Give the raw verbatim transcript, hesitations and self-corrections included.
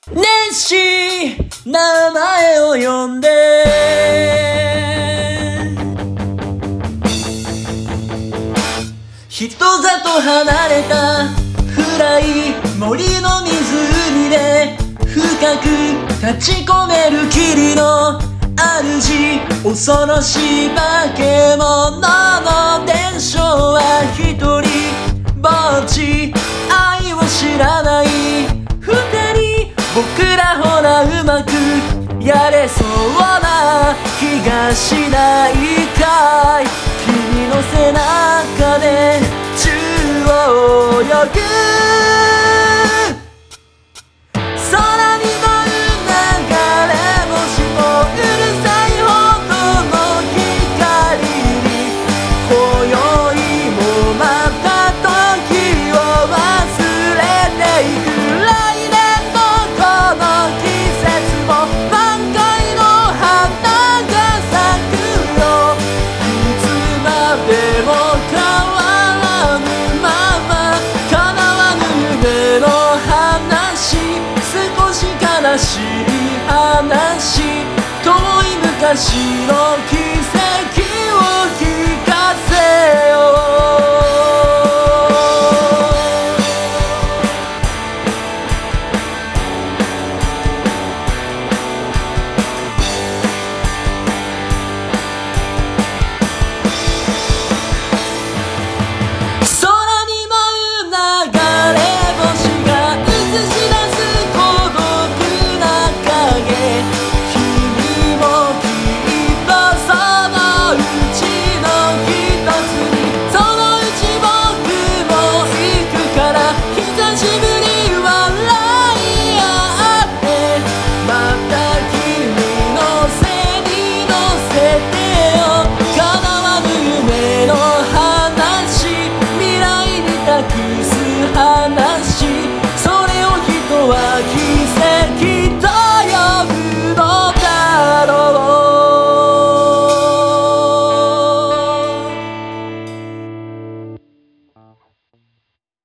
ネッシー名前を呼んで人里離れた暗い森の湖で深く立ち込める霧の主恐ろしい化け物の伝承は一人ぼっち愛を知らない二人僕らほらうまくやれそうな気がしないかい君の背中で宙を泳ぐ空に舞う流れ星もうるさいほどの光に今宵もまた時を忘れていく来年のこの季節も満開の花が咲くよいつまでも変わらぬまま叶わぬ夢の話少し悲しい話遠い昔の